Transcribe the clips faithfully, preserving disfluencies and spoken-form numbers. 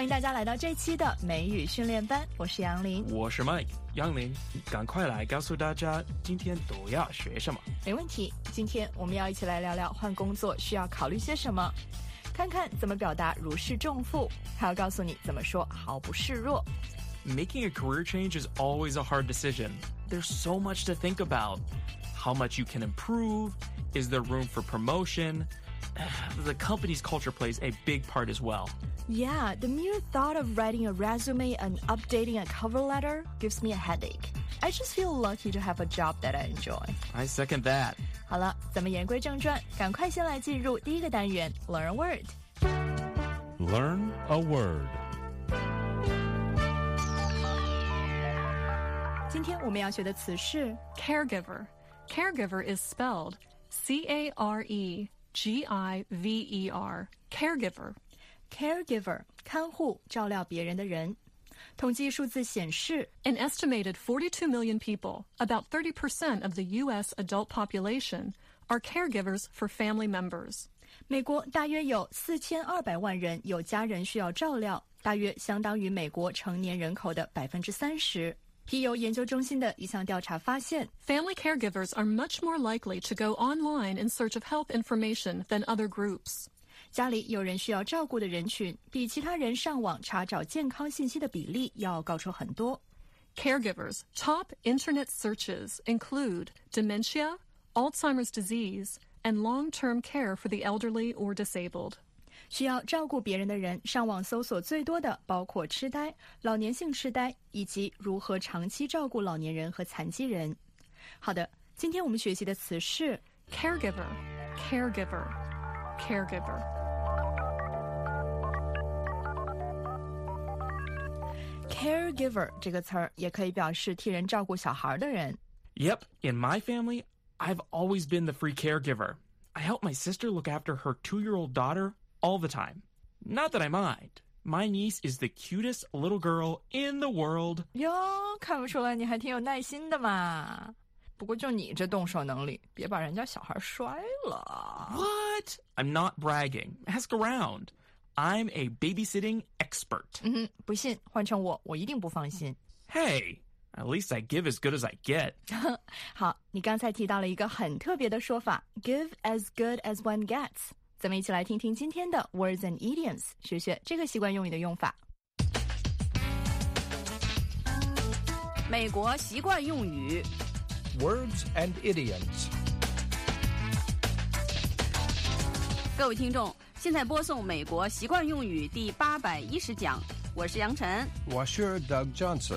迎大家来到这期的美语训练班，我是杨林， 我是 Mike。杨林，赶快来告诉大家今天都要学什么。 没问题，今天我们要一起来聊聊换工作需要考虑些什么，看看怎么表达如释重负，还要告诉你怎么说毫不示弱。 Making a career change is always a hard decision. There's so much to think about. How much you can improve? Is there room for promotion? The company's culture plays a big part as well. Yeah, the mere thought of writing a resume and updating a cover letter gives me a headache. I just feel lucky to have a job that I enjoy. I second that. 好了，咱们言归正传，赶快先来进入第一个单元 Learn a Word. Learn a word. 今天我们要学的词是 Caregiver. Caregiver is spelled C A R E G I V E R. Caregiver. Caregiver, 看护、照料别人的人。统计数字显示 An estimated forty-two million people, about thirty percent of the U S adult population, are caregivers for family members. 美国大约有四千二百万人有家人需要照料，大约相当于美国成年人口的百分之三十。皮尤研究中心的一项调查发现 Family caregivers are much more likely to go online in search of health information than other groups. 家里有人需要照顾的人群比其他人上网查找健康信息的比例要高出很多。 Caregivers' top internet searches include dementia, Alzheimer's disease, and long-term care for the elderly or disabled. 需要照顾别人的人上网搜索最多的包括痴呆、老年性痴呆以及如何长期照顾老年人和残疾人。好的，今天我们学习的词是 Caregiver, caregiver, caregiver. Caregiver 这个词儿也可以表示替人照顾小孩的人。 Yep, in my family, I've always been the free caregiver. I help my sister look after her two-year-old daughter all the time. Not that I mind. My niece is the cutest little girl in the world. 哟，看不出来你还挺有耐心的嘛。不过就你这动手能力，别把人家小孩摔了。 What? I'm not bragging. Ask around. I'm a babysitting expert. 嗯，不信换成我，我一定不放心。 Hey, at least I give as good as I get. 好，你刚才提到了一个很特别的说法 Give as good as one gets。 咱们一起来听听今天的 Words and Idioms， 学学这个习惯用语的用法。 美国习惯用语 Words and Idioms. 各位听众，现在播送美国习惯用语第八百一十讲，我是杨晨， 我是 Doug Johnson.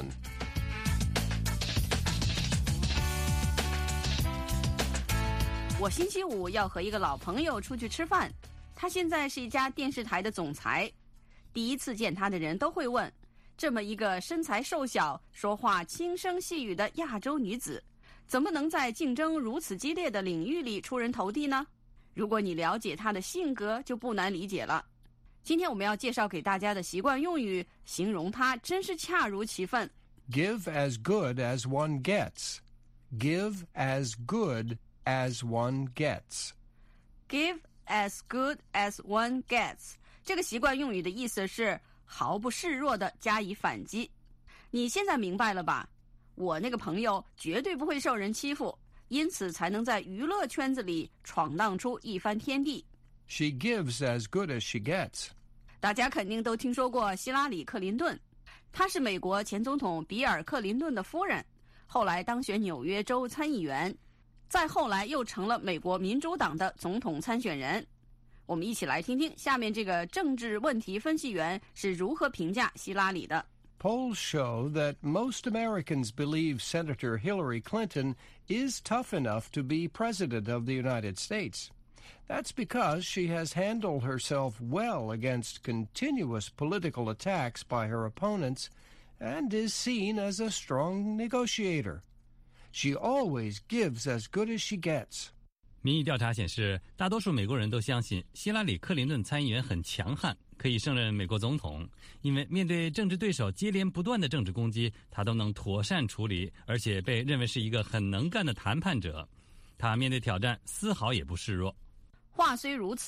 我星期五要和一个老朋友出去吃饭，他现在是一家电视台的总裁。第一次见他的人都会问，这么一个身材瘦小、说话轻声细语的亚洲女子，怎么能在竞争如此激烈的领域里出人头地呢？如果你了解她的性格，就不难理解了。今天我们要介绍给大家的习惯用语，形容她真是恰如其分。 Give as good as one gets. Give as good as one gets. Give as good as one gets. 这个习惯用语的意思是毫不示弱地加以反击。你现在明白了吧？我那个朋友绝对不会受人欺负，因此才能在娱乐圈子里闯荡出一番天地。 She gives as good as she gets. 大家肯定都听说过希拉里·克林顿，她是美国前总统比尔·克林顿的夫人，后来当选纽约州参议员，再后来又成了美国民主党的总统参选人。我们一起来听听下面这个政治问题分析员是如何评价希拉里的。 Polls show that most Americans believe Senator Hillary Clinton is tough enough to be president of the United States. That's because she has handled herself well against continuous political attacks by her opponents and is seen as a strong negotiator. She always gives as good as she gets. 民意调查显示，大多数美国人都相信希拉里·克林顿参议员很强悍，可以胜任美国总统，因为面对政治对手接连不断的政治攻击，他都能妥善处理，而且被认为是一个很能干的谈判者。他面对挑战丝毫也不示弱。 话虽如此，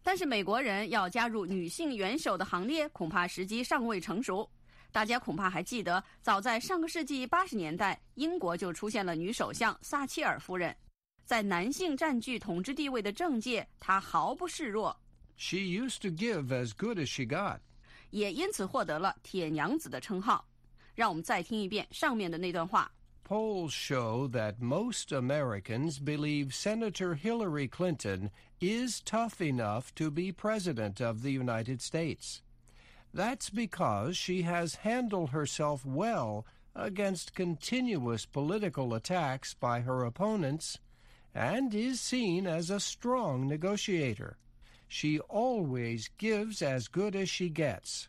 但是美国人要加入女性元首的行列，恐怕时机尚未成熟。大家恐怕还记得，早在上个世纪八十年代，英国就出现了女首相撒切尔夫人。在男性占据统治地位的政界，她毫不示弱。 She used to give as good as she got. 也因此获得了铁娘子的称号。让我们再听一遍上面的那段话。 Polls show that most Americans believe Senator Hillary Clinton is tough enough to be president of the United States. That's because she has handled herself well against continuous political attacks by her opponents and is seen as a strong negotiator. She always gives as good as she gets.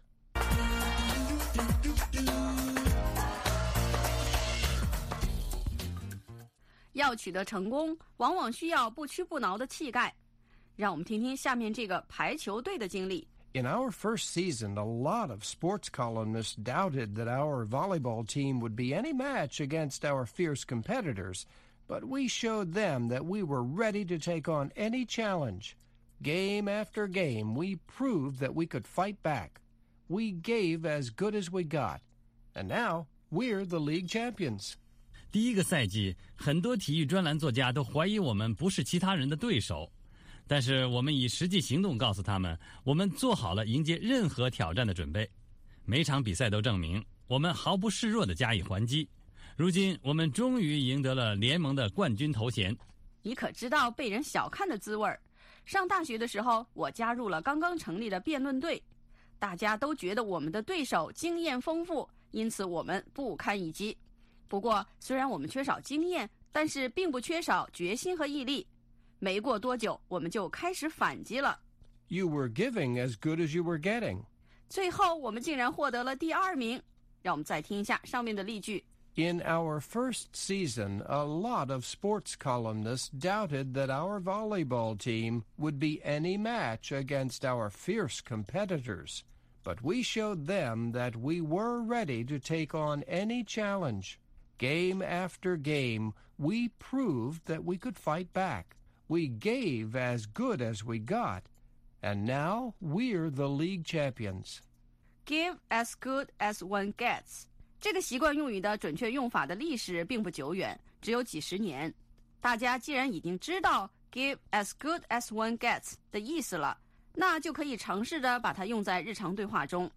要取得成功，往往需要不屈不挠的气概。让我们听听下面这个排球队的经历。 In our first season, a lot of sports columnists doubted that our volleyball team would be any match against our fierce competitors, but we showed them that we were ready to take on any challenge. Game after game, we proved that we could fight back. We gave as good as we got. And now, we're the league champions. 第一个赛季，很多体育专栏作家都怀疑我们不是其他人的对手。但是我们以实际行动告诉他们，我们做好了迎接任何挑战的准备。每场比赛都证明，我们毫不示弱地加以还击。如今，我们终于赢得了联盟的冠军头衔。 你可知道被人小看的滋味儿？上大学的时候，我加入了刚刚成立的辩论队，大家都觉得我们的对手经验丰富，因此我们不堪一击。不过，虽然我们缺少经验，但是并不缺少决心和毅力。没过多久，我们就开始反击了。 You were giving as good as you were getting. 最后，我们竟然获得了第二名。让我们再听一下上面的例句。 In our first season, a lot of sports columnists doubted that our volleyball team would be any match against our fierce competitors. But we showed them that we were ready to take on any challenge. Game after game, we proved that we could fight back. We gave as good as we got. And now we're the league champions. Give as good as one gets. 这个习惯用语的准确用法的历史并不久远，只有几十年。大家既然已经知道 give as good as one gets 的意思了，那就可以尝试着把它用在日常对话中。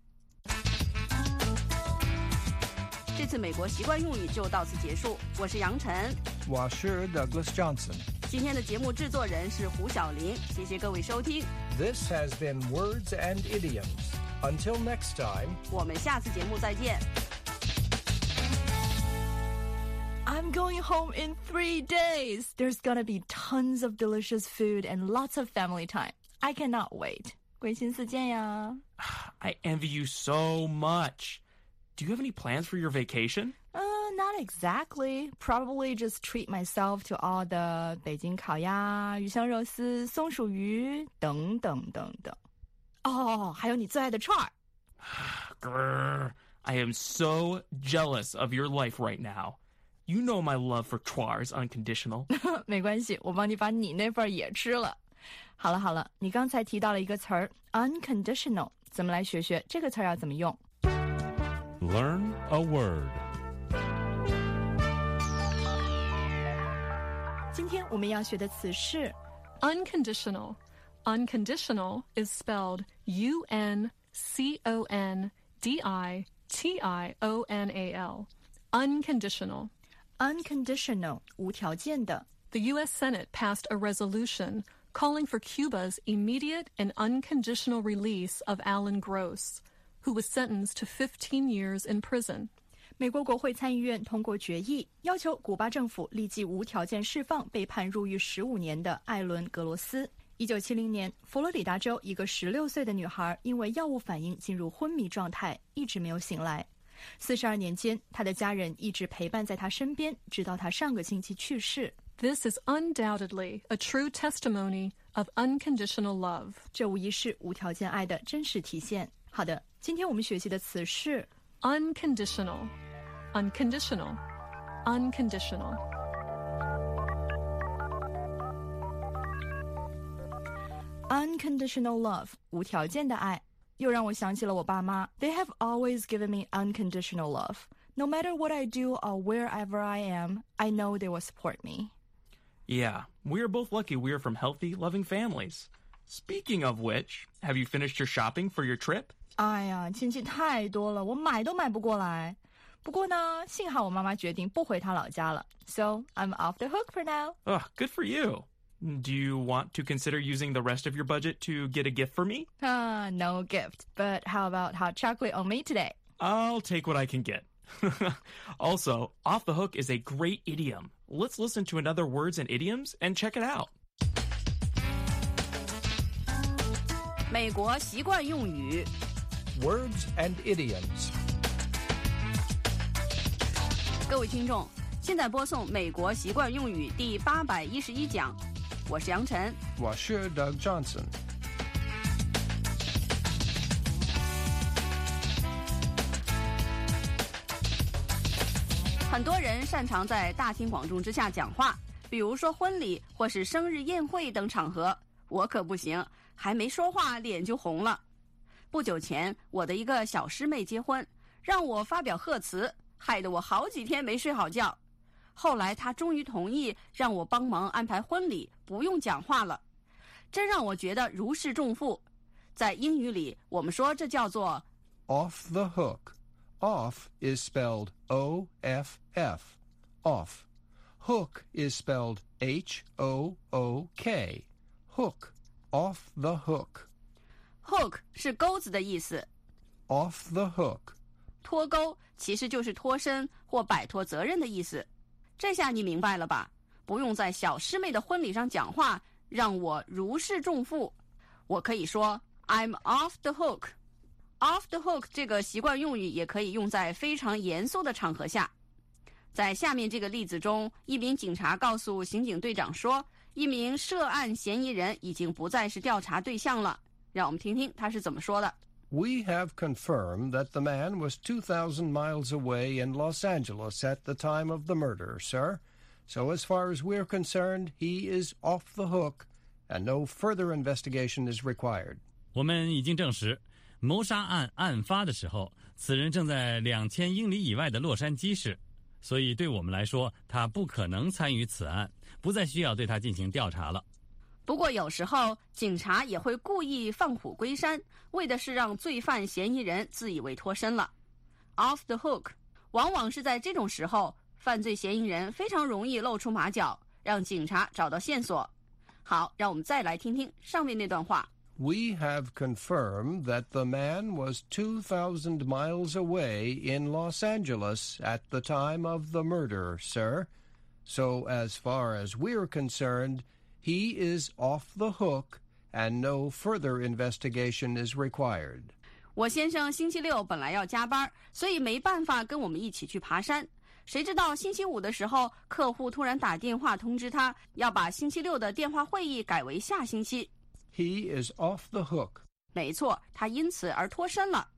这次美国习惯用语就到此结束。我是杨晨， 我是 Douglas Johnson。 今天的节目制作人是胡小玲，谢谢各位收听。 This has been Words and Idioms. Until next time, 我们下次节目再见。 I'm going home in three days. There's gonna be tons of delicious food and lots of family time. I cannot wait. 归心似箭呀。 I envy you so much. Do you have any plans for your vacation? Uh, not exactly. Probably just treat myself to all the 北京烤鸭、鱼香肉丝、松鼠鱼等等等等。哦，还有你最爱的串儿。 Grr, I am so jealous of your life right now. You know my love for Chua is unconditional. 没关系，我帮你把你那份也吃了。好了好了，你刚才提到了一个词儿 unconditional， 咱们来学学这个词儿要怎么用。 Learn a word. 今天我们要学的词是 Unconditional. Unconditional is spelled U N C O N D I T I O N A L. Unconditional. unconditional 无条件的。 The U S Senate passed a resolution calling for Cuba's immediate and unconditional release of Alan Gross, who was sentenced to fifteen years in prison. 美国国会参议院通过决议，要求古巴政府立即无条件释放被判入狱十五年的艾伦·格罗斯。一九七零年，佛罗里达州一个十六岁的女孩因为药物反应进入昏迷状态，一直没有醒来。四十二年间，她的家人一直陪伴在她身边，直到她上个星期去世。 This is undoubtedly a true testimony of unconditional love. 这无疑是无条件爱的真实体现。好的，今天我们学习的词是 Unconditional. Unconditional. Unconditional. Unconditional love, 无条件的爱，又让我想起了我爸妈。They have always given me unconditional love. No matter what I do or wherever I am, I know they will support me. Yeah, we are both lucky we are from healthy, loving families. Speaking of which, have you finished your shopping for your trip? 哎呀，亲戚太多了，我买都买不过来。不过呢，幸好我妈妈决定不回她老家了。So, I'm off the hook for now. Ugh, good for you. Do you want to consider using the rest of your budget to get a gift for me? Ah, no gift. But how about hot chocolate on me today? I'll take what I can get. Also, off the hook is a great idiom. Let's listen to another words and idioms and check it out. 美国习惯用语 Words and idioms. 各位听众，现在播送美国习惯用语第八百一十一讲，我是杨晨。 我是 Doug Johnson. 很多人擅长在大庭广众之下讲话，比如说婚礼或是生日宴会等场合。我可不行，还没说话脸就红了。不久前，我的一个小师妹结婚，让我发表贺词，害得我好几天没睡好觉。后来她终于同意让我帮忙安排婚礼，不用讲话了，真让我觉得如释重负。在英语里，我们说这叫做 Off the hook. Off is spelled O F F. Off. Hook is spelled H O O K. Hook. Off the hook. hook 是钩子的意思。 Off the hook. 脱钩其实就是脱身或摆脱责任的意思。这下你明白了吧？不用在小师妹的婚礼上讲话，让我如释重负。我可以说 I'm off the hook。Off the hook 这个习惯用语也可以用在非常严肃的场合下。在下面这个例子中，一名警察告诉刑警队长说，一名涉案嫌疑人已经不再是调查对象了。让我们听听他是怎么说的。 We have confirmed that the man was two thousand miles away in Los Angeles at the time of the murder, sir. So as far as we're concerned, he is off the hook, and no further investigation is required. 我们已经证实，谋杀案案发的时候，此人正在两千英里以外的洛杉矶市，所以对我们来说，他不可能参与此案，不再需要对他进行调查了。 不过有时候警察也会故意放虎归山，为的是让罪犯嫌疑人自以为脱身了。 Off the hook 往往是在这种时候，犯罪嫌疑人非常容易露出马脚，让警察找到线索。好，让我们再来听听上面那段话。 We have confirmed that the man was two thousand miles away in Los Angeles at the time of the murder, sir. So as far as we're concerned, he is off the hook, and no further investigation is required. 我先生星期六本来要加班，所以没办法跟我们一起去爬山。谁知道星期五的时候，客户突然打电话通知他，要把星期六的电话会议改为下星期。 He is off the hook. 没错，他因此而脱身了。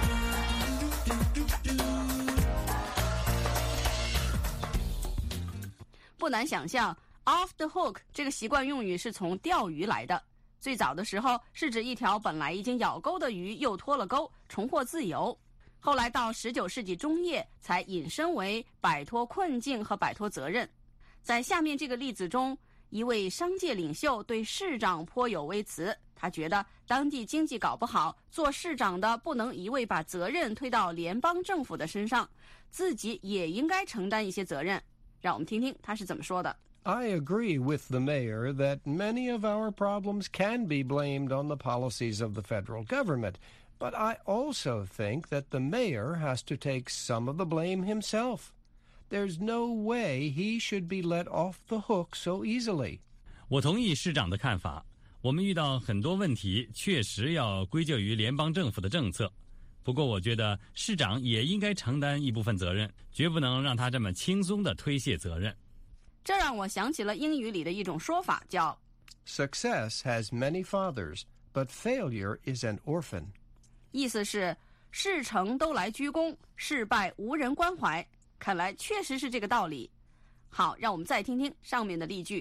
不难想象 off the hook 这个习惯用语是从钓鱼来的。最早的时候是指一条本来已经咬钩的鱼又脱了钩，重获自由。后来到十九世纪中叶才引申为摆脱困境和摆脱责任。在下面这个例子中，一位商界领袖对市长颇有微词，他觉得当地经济搞不好，做市长的不能一味把责任推到联邦政府的身上，自己也应该承担一些责任。让我们听听他是怎么说的。 I agree with the mayor that many of our problems can be blamed on the policies of the federal government, but I also think that the mayor has to take some of the blame himself. There's no way he should be let off the hook so easily. 我同意市长的看法，我们遇到很多问题，确实要归咎于联邦政府的政策。不过我觉得市长也应该承担一部分责任，绝不能让他这么轻松地推卸责任。 这让我想起了英语里的一种说法，叫 Success has many fathers, but failure is an orphan. 意思是事成都来鞠躬，事败无人关怀。看来确实是这个道理。好，让我们再听听上面的例句。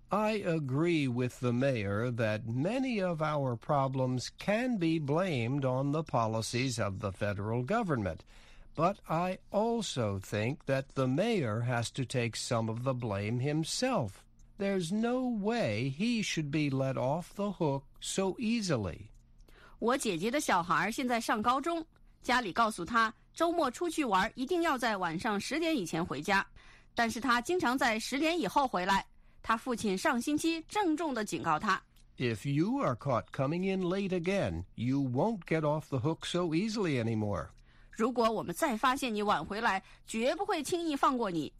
I agree with the mayor that many of our problems can be blamed on the policies of the federal government, but I also think that the mayor has to take some of the blame himself. There's no way he should be let off the hook so easily. 我姐姐的小孩现在上高中，家里告诉他周末出去玩一定要在晚上十点以前回家，但是他经常在十点以后回来。他父亲上星期郑重地警告他 If you are caught coming in late again, you won't get off the hook so easily anymore. 如果我们再发现你晚回来，绝不会轻易放过你。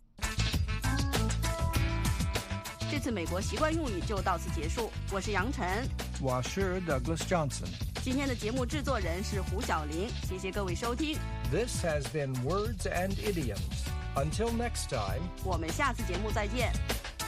这次美国习惯用语就到此结束，我是杨晨， 我是 Douglas Johnson. 今天的节目制作人是胡小玲，谢谢各位收听。 This has been Words and Idioms. Until next time, 我们下次节目再见。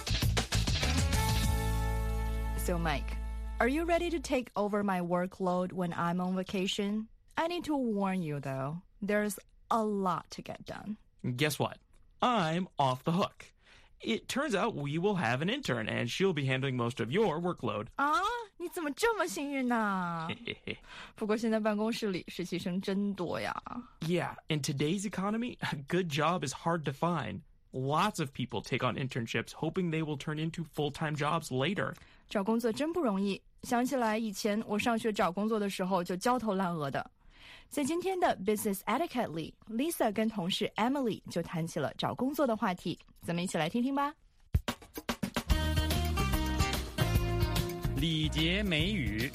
So Mike, are you ready to take over my workload when I'm on vacation? I need to warn you though, there's a lot to get done. Guess what? I'm off the hook. It turns out we will have an intern, and she'll be handling most of your workload. 啊，你怎么这么幸运呢？不过现在办公室里实习生真多呀。 Yeah, in today's economy, a good job is hard to find. Lots of people take on internships hoping they will turn into full-time jobs later. 找工作真不容易，想起来以前我上学找工作的时候就焦头烂额的。在今天的 Business Etiquette 里 Lisa 跟同事 Emily 就谈起了找工作的话题，咱们一起来听听吧。 礼节美语。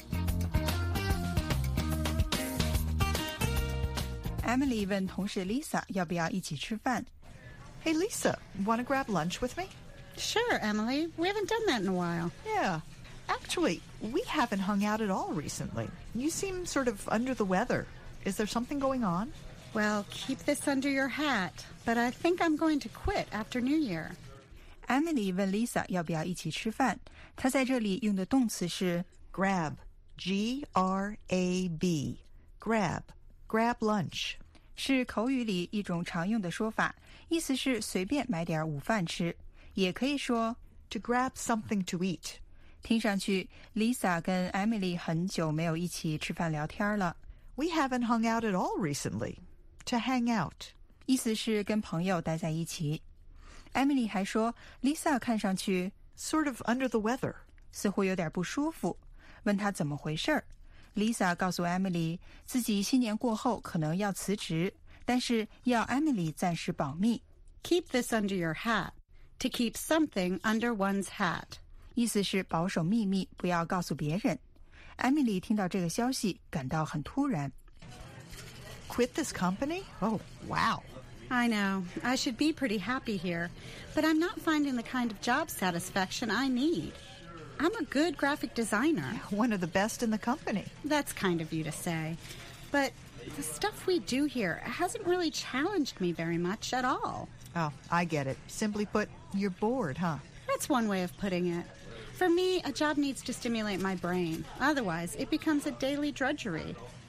Emily 问同事 Lisa 要不要一起吃饭。 Hey, Lisa, want to grab lunch with me? Sure, Emily. We haven't done that in a while. Yeah. Actually, we haven't hung out at all recently. You seem sort of under the weather. Is there something going on? Well, keep this under your hat, but I think I'm going to quit after New Year. Emily 问 Lisa 要不要一起吃饭，她在这里用的动词是 grab, G R A B, grab, grab lunch. 是口语里一种常用的说法，意思是随便买点午饭吃，也可以说 to grab something to eat. 听上去 Lisa 跟 Emily 很久没有一起吃饭聊天了。 We haven't hung out at all recently. To hang out. 意思是跟朋友待在一起。Emily 还说 Lisa 看上去 sort of under the weather. 似乎有点不舒服，问她怎么回事儿。Lisa 告诉 Emily 自己新年过后可能要辞职，但是要 Emily 暂时保密。 Keep this under your hat. To keep something under one's hat. 意思是保守秘密，不要告诉别人。Emily 听到这个消息感到很突然。 Quit this company? Oh, wow. I know. I should be pretty happy here, but I'm not finding the kind of job satisfaction I need. I'm a good graphic designer. One of the best in the company. That's kind of you to say. But the stuff we do here hasn't really challenged me very much at all. Oh, I get it. Simply put, you're bored, huh? That's one way of putting it. For me, a job needs to stimulate my brain. Otherwise, it becomes a daily drudgery.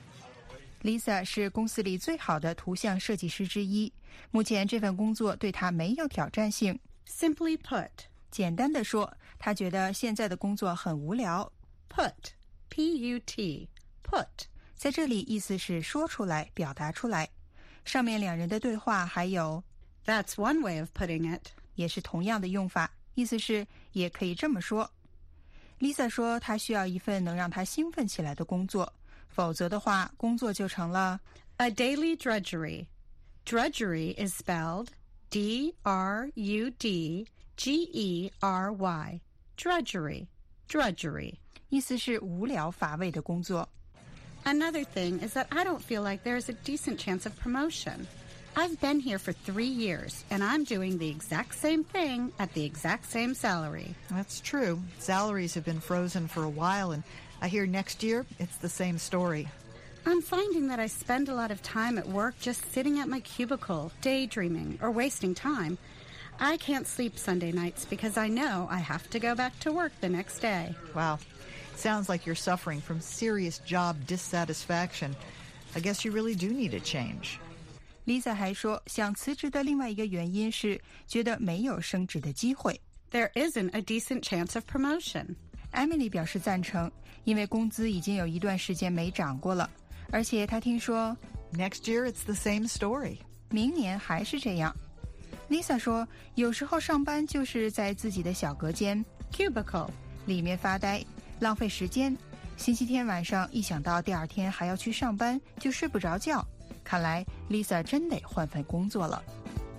Lisa 是公司里最好的图像设计师之一，目前这份工作对她没有挑战性。 Simply put. 简单的说，她觉得现在的工作很无聊。 Put. P U T. Put. 在这里意思是说出来，表达出来。上面两人的对话还有 That's one way of putting it. 也是同样的用法，意思是也可以这么说。Lisa 说她需要一份能让她兴奋起来的工作，否则的话工作就成了 a daily drudgery. Drudgery is spelled D R U D G E R Y. Drudgery. Drudgery. 意思是无聊乏味的工作。 Another thing is that I don't feel like there's a decent chance of promotion. I've been here for three years, and I'm doing the exact same thing at the exact same salary. That's true. Salaries have been frozen for a while, and I hear next year it's the same story. I'm finding that I spend a lot of time at work just sitting at my cubicle, daydreaming, or wasting time. I can't sleep Sunday nights because I know I have to go back to work the next day. Wow. Sounds like you're suffering from serious job dissatisfaction. I guess you really do need a change. Lisa 还说，想辞职的另外一个原因是觉得没有升职的机会。 there isn't a decent chance of promotion. Emily 表示赞成，因为工资已经有一段时间没涨过了，而且她听说 Next year, it's the same story. 明年还是这样。Lisa 说，有时候上班就是在自己的小隔间 Cubicle 里面发呆，浪费时间。星期天晚上一想到第二天还要去上班，就睡不着觉。看来 Lisa 真得换份工作了。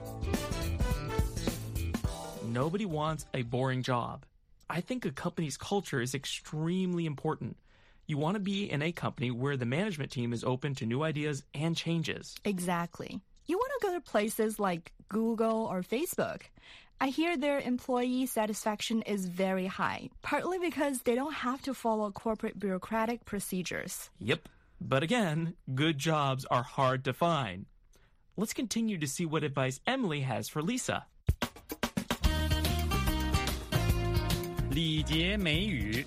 Nobody wants a boring job. I think a company's culture is extremely important. You want to be in a company where the management team is open to new ideas and changes. Exactly. You want to go to places like Google or Facebook. I hear their employee satisfaction is very high, partly because they don't have to follow corporate bureaucratic procedures. Yep. But again, good jobs are hard to find. Let's continue to see what advice Emily has for Lisa. 礼节美语。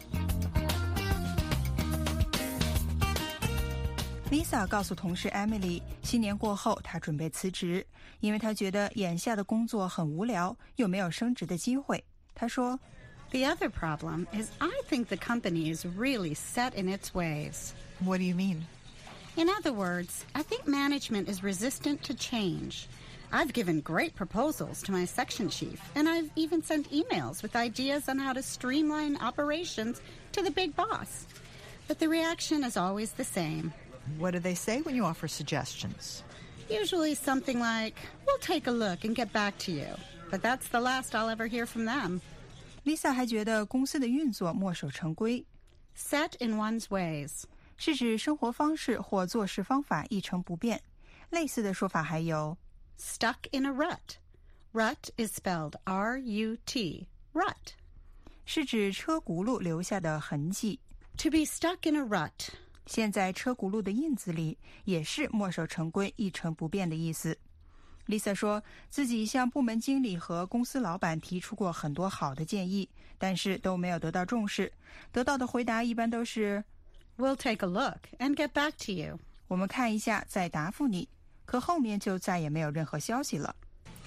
Lisa 告诉同事 Emily， 新年过后她准备辞职，因为她觉得眼下的工作很无聊，又没有升职的机会。她说 The other problem is I think the company is really set in its ways. What do you mean? In other words, I think management is resistant to change. I've given great proposals to my section chief, and I've even sent emails with ideas on how to streamline operations to the big boss. But the reaction is always the same. What do they say when you offer suggestions? Usually something like, we'll take a look and get back to you. But that's the last I'll ever hear from them. Lisa 还觉得公司的运作墨守成规 Set in one's ways 是指生活方式或做事方法一成不变。类似的说法还有 Stuck in a rut. Rut is spelled R U T. Rut. 是指车轱辘留下的痕迹。 To be stuck in a rut. 现在车轱辘的印子里也是墨守成规一成不变的意思。 Lisa 说自己向部门经理和公司老板提出过很多好的建议，但是都没有得到重视，得到的回答一般都是 We'll take a look and get back to you. 我们看一下再答复你，可后面就再也没有任何消息了。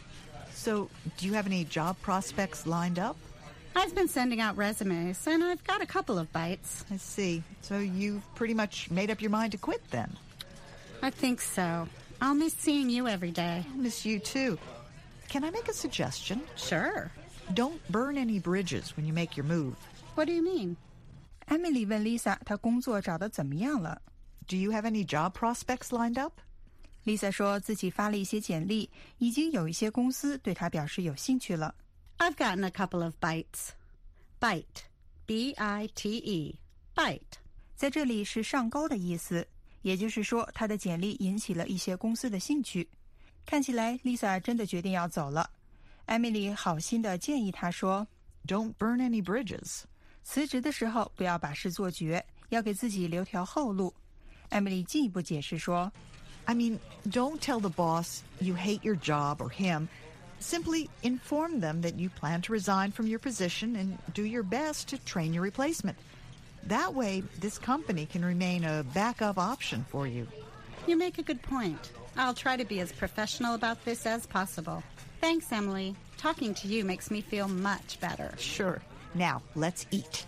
So, do you have any job prospects lined up? I've been sending out resumes, and I've got a couple of bites. I see. So you've pretty much made up your mind to quit then? I think so. I'll miss seeing you every day. I'll miss you too. Can I make a suggestion? Sure. Don't burn any bridges when you make your move. What do you mean? Emily 问 Lisa 她工作找得怎么样了。 Do you have any job prospects lined up? Lisa 说自己发了一些简历，已经有一些公司对她表示有兴趣了。 I've gotten a couple of bites. Bite. B I T E. Bite. 在这里是上钩的意思，也就是说她的简历引起了一些公司的兴趣。看起来 Lisa 真的决定要走了。 Emily 好心的建议她说 Don't burn any bridges. 辞职的时候不要把事做绝，要给自己留条后路。 Emily 进一步解释说 I mean, don't tell the boss you hate your job or him. Simply inform them that you plan to resign from your position and do your best to train your replacement. That way, this company can remain a backup option for you. You make a good point. I'll try to be as professional about this as possible. Thanks, Emily. Talking to you makes me feel much better. Sure. Now, let's eat.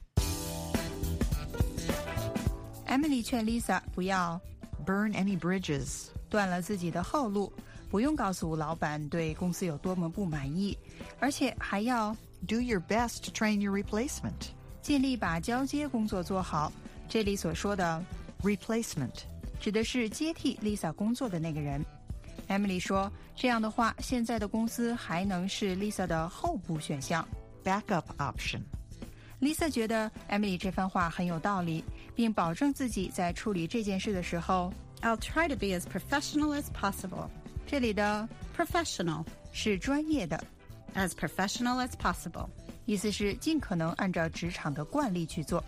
Emily 劝 Lisa 不要 burn any bridges. 断了自己的后路，不用告诉老板对公司有多么不满意，而且还要 do your best to train your replacement. 尽力把交接工作做好。这里所说的 replacement 指的是接替 Lisa 工作的那个人。Emily 说，这样的话，现在的公司还能是 Lisa 的候补选项 backup option. Lisa 觉得 Emily 这番话很有道理，并保证自己在处理这件事的时候 I'll try to be as professional as possible. 这里的 professional 是专业的 as professional as possible. 意思是尽可能按照职场的惯例去做。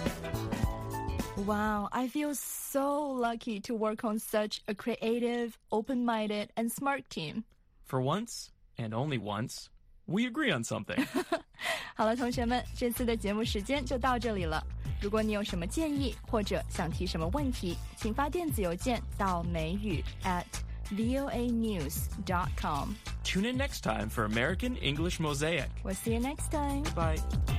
Wow, I feel so lucky to work on such a creative, open-minded, and smart team. For once, and only once, we agree on something. 好了，同学们，这次的节目时间就到这里了。如果你有什么建议或者想提什么问题，请发电子邮件到美语 at v o a news dot com. Tune in next time for American English Mosaic. We'll see you next time. Bye.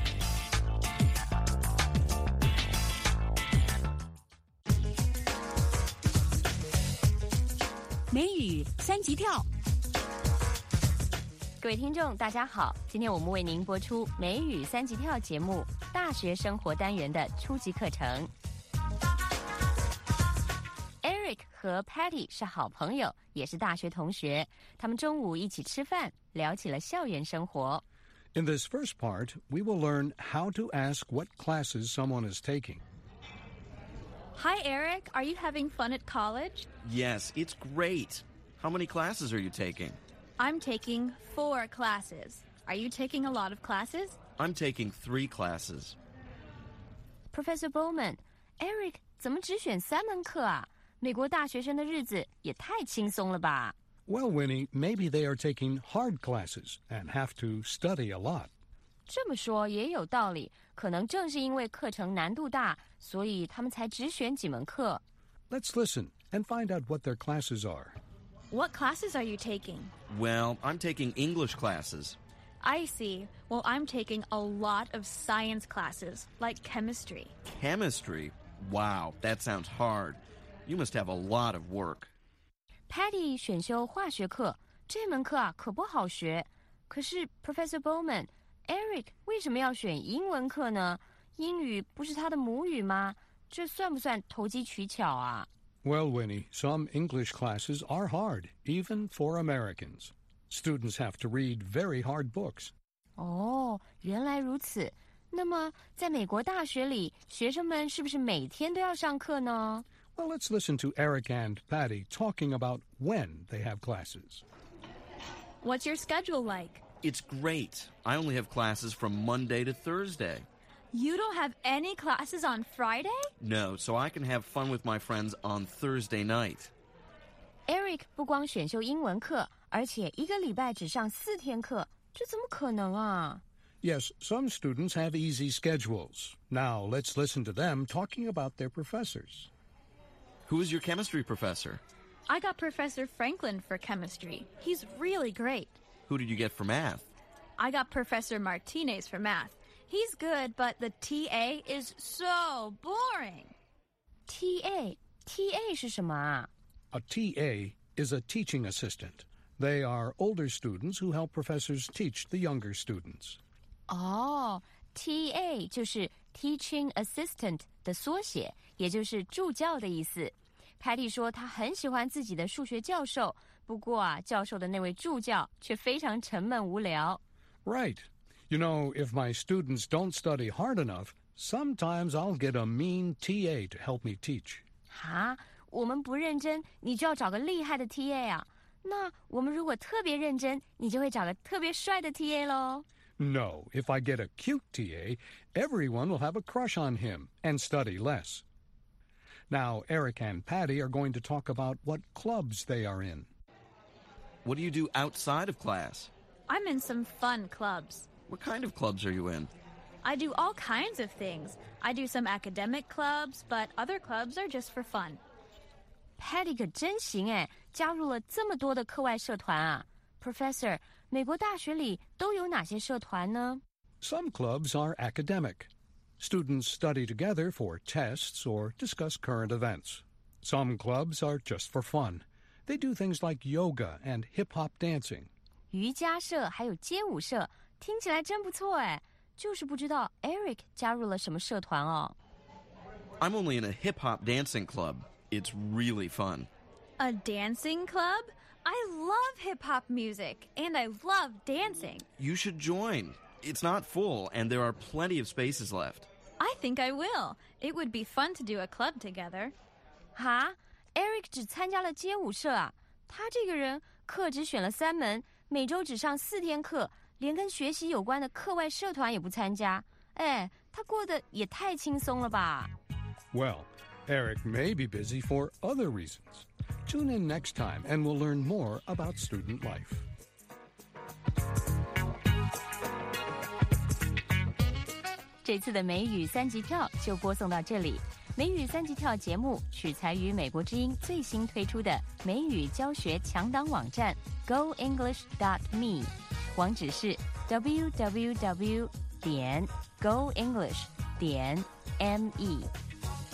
美语三级跳，各位听众，大家好！今天我们为您播出美语三级跳节目大学生活单元的初级课程。Eric 和 Patty 是好朋友，也是大学同学。他们中午一起吃饭，聊起了校园生活。 In this first part, we will learn how to ask what classes someone is taking. Hi, Eric. Are you having fun at college? Yes, it's great. How many classes are you taking? I'm taking four classes. Are you taking a lot of classes? I'm taking three classes. Professor Bowman, Eric 怎么只选三门课啊？美国大学生的日子也太轻松了吧？ Well, Winnie, maybe they are taking hard classes and have to study a lot. 这么说也有道理，可能正是因为课程难度大，所以他们才只选几门课。 Let's listen and find out what their classes are. What classes are you taking? Well, I'm taking English classes. I see. Well, I'm taking a lot of science classes, like chemistry. Chemistry? Wow, that sounds hard. You must have a lot of work. Patty 选修化学课，这门课啊可不好学。可是 Professor Bowman，Eric 为什么要选英文课呢？英语不是他的母语吗？这算不算投机取巧啊？ Well, Winnie, some English classes are hard, even for Americans. Students have to read very hard books. 哦，原来如此。那么，在美国大学里，学生们是不是每天都要上课呢？ Well, let's listen to Eric and Patty talking about when they have classes. What's your schedule like? It's great. I only have classes from Monday to Thursday. You don't have any classes on Friday? No, so I can have fun with my friends on Thursday night. Eric 不光选修英文课，而且一个礼拜只上四天课，这怎么可能啊？ Yes, some students have easy schedules. Now, let's listen to them talking about their professors. Who is your chemistry professor? I got Professor Franklin for chemistry. He's really great. Who did you get for math? I got Professor Martinez for math. He's good, but the T A is so boring. T A, T A 是什么啊？ A T A is a teaching assistant. They are older students who help professors teach the younger students. 哦 ，T A 就是 Teaching Assistant 的缩写，也就是助教的意思。Patty 说她很喜欢自己的数学教授，不过啊，教授的那位助教却非常沉闷无聊。 Right. You know, if my students don't study hard enough, sometimes I'll get a mean T A to help me teach. 哈，我们不认真，你就要找个厉害的 T A 啊？那我们如果特别认真，你就会找个特别帅的 T A 咯。 No, if I get a cute T A, everyone will have a crush on him and study less. Now, Eric and Patty are going to talk about what clubs they are in. What do you do outside of class? I'm in some fun clubs. What kind of clubs are you in? I do all kinds of things. I do some academic clubs, but other clubs are just for fun. Patty 可真行哎，加入了这么多的课外社团啊。Professor， 美国大学里都有哪些社团呢？ Some clubs are academic. Students study together for tests or discuss current events. Some clubs are just for fun. They do things like yoga and hip-hop dancing. 瑜伽社还有街舞社，听起来真不错哎。就是不知道 Eric 加入了什么社团哦。 I'm only in a hip-hop dancing club. It's really fun. A dancing club? I love hip-hop music, and I love dancing. You should join. It's not full, and there are plenty of spaces left. I think I will. It would be fun to do a club together. 哈 ，Eric 只参加了街舞社啊。他这个人课只选了三门，每周只上四天课，连跟学习有关的课外社团也不参加。哎，他过得也太轻松了吧。 Well, Eric may be busy for other reasons. Tune in next time and we'll learn more about student life. 这次的美语三级跳就播送到这里。 美语三级跳节目取材于美国之音最新推出的美语教学强档网站 go english dot me， 网址是 double-u double-u double-u 点 go english 点 me。